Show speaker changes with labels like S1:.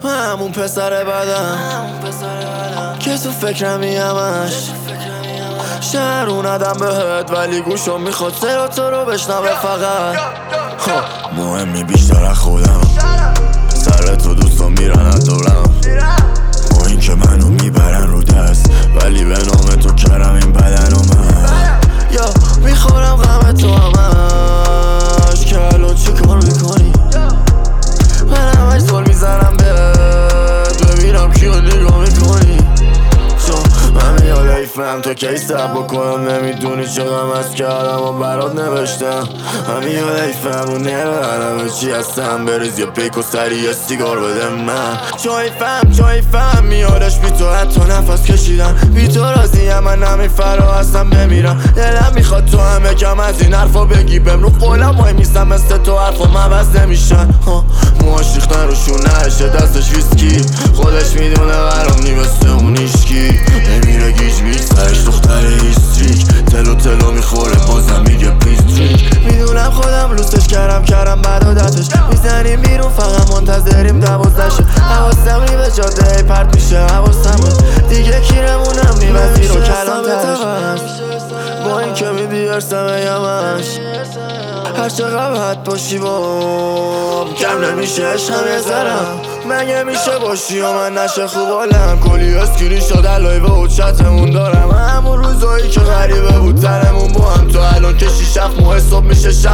S1: همون پسر بدم که تو فکرمی همش شهر اوندم بهت ولی گوشم میخواد سر تو رو بشنوه فقط. مهمی بیشتر از خودم، سر تو دوستان میرن از دورم، با این که منو میبرن رو دست ولی به نام تو کردم این بدن و من یا میخورم غم تو همش که الان چی کار میکنی. من همش زل میزنم بهت ببینم کیو نگاه میکنی، چون من میاد ایفم تو کی سب بکنم نمیدونی چقدر از کردم و برات نوشتم. من میاد ایفم رو نبرم چی هستم بریز یا پیک و سری یه سیگار بده من. چون ایفم میادش بی تو حتی نفس کشیدم، بی تو راضیم من همین فرا هستم بمیرم. دلم میخواد تو همه کم از این حرفا بگی بهم رو قولم وای میستم مثل تو حرفا عوض نمیشن. موهاش ریختن روشون نشه دستش ویسکی خودش میدونه برام نی مثل اون ایشکی نمیره گیج بیج سرش دختر هیستریک تلو میخوره بازم میگه پیستریک. میدونم خودم لوستش کردم بعد عادتش میزنیم بیرون فقط منتظریم 12 شه. حواسم نی به جاده پرت میشه حواسم دیگه کیرمونم نی وزیر و کلام ترش با این که میدی ارسمه یمش هر چقدر حد باشی بام کم نمیشه عشقم یه ذرم مگه میشه باشی و من نشه خوب حالم. کلی اسکرین شد لایو و چتمون دارم همون روزایی که غریبه بود ترمون با هم تو الان که 6-7 ماه صبح میشه